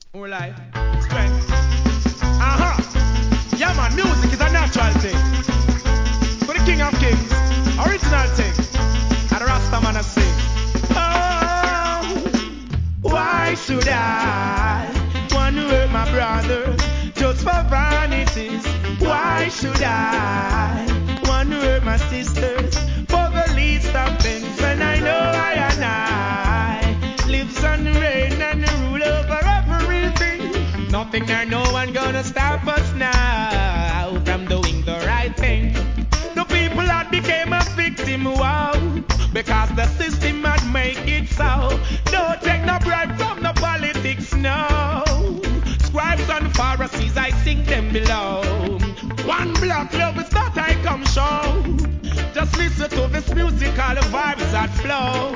More life, strength. Yeah, man, music is a natural thing. For the King of Kings, original thing. And the Rasta man a sing. Oh, why should I want to hurt my brother just for vanities? Why should I want to hurt my sisters for the least of things when I know I and I lives on the reign and the rule over everything? Nothing or no one gonna stop us now from doing the right thing. The people that became a victim, wow, because the system had make it so. Don't take no bribe from the politics, no. Scribes and Pharisees, I sing them below. One block love is that I come show. Just listen to this music, all the vibes that flow.